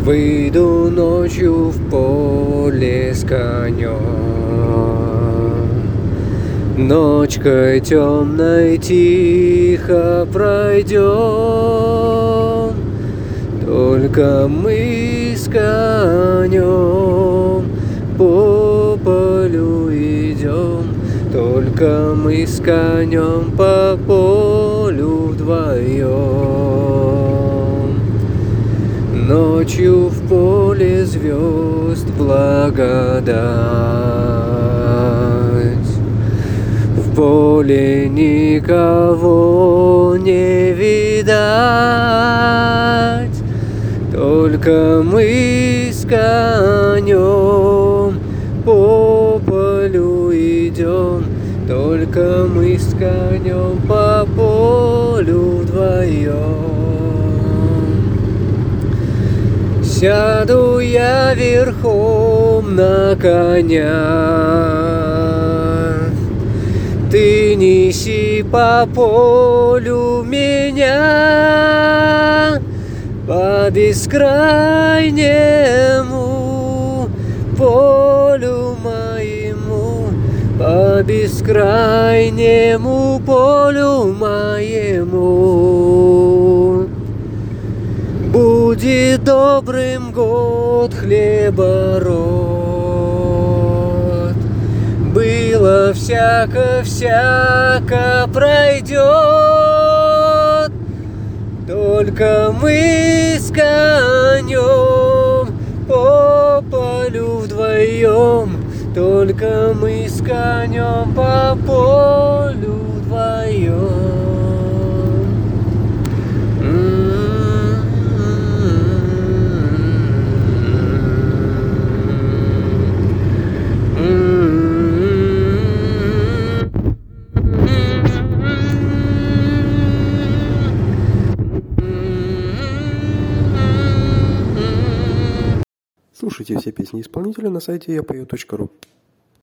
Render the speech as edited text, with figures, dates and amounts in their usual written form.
Выйду ночью в поле с конем, ночкой темной тихо пройдем, только мы с конем по полю идем, только мы с конем по полю вдвоем. Ночью в поле звезд благодать, в поле никого не видать, только мы с конем по полю идем, только мы с конем по полю вдвоем. Сяду я верхом на коня, ты неси по полю меня, по бескрайнему полю моему, по бескрайнему полю моему. Будет добрым год хлебород, было всяко пройдет, только мы с конем по полю вдвоем, только мы с конем по полю вдвоем. Слушайте все песни исполнителя на сайте yapeo.ru.